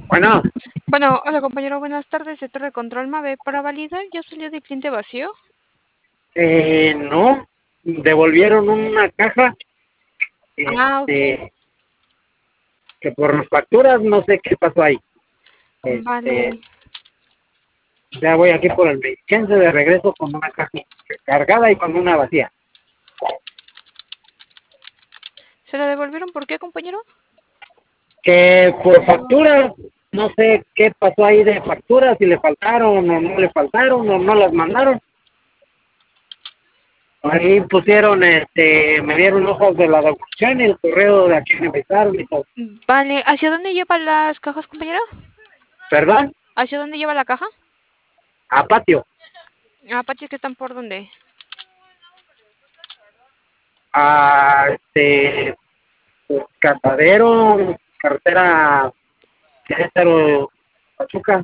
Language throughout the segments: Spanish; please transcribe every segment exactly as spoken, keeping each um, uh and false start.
Bueno, Bueno, hola compañero, buenas tardes de Torre Control Mave. Para validar, ¿ya salió de cliente vacío? eh, no, devolvieron una caja, Ah, ok. este, que por las facturas no sé qué pasó ahí. Este, Vale. ya voy aquí por el Medichense de regreso con una caja cargada y con una vacía. ¿Se la devolvieron por qué, compañero? Que por facturas, no sé qué pasó ahí de facturas, si le faltaron o no le faltaron o no las mandaron. Ahí pusieron, este, me dieron hojas de la devolución y el correo de a quién empezaron y todo. Vale. ¿Hacia dónde lleva las cajas, compañero? ¿Verdad? ¿Hacia dónde lleva la caja? A patio. Ah, Pachi, que están por dónde. A, este, Cazadero, carretera Querétaro, Pachuca,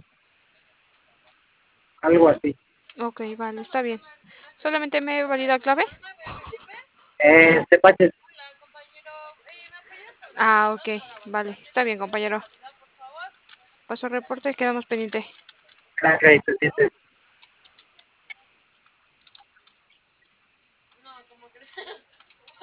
algo así. Ok, vale, está bien. ¿Solamente me valida clave? Eh, Tepache, Ah, ok, vale, está bien, compañero. Paso reporte, quedamos pendiente. crédito,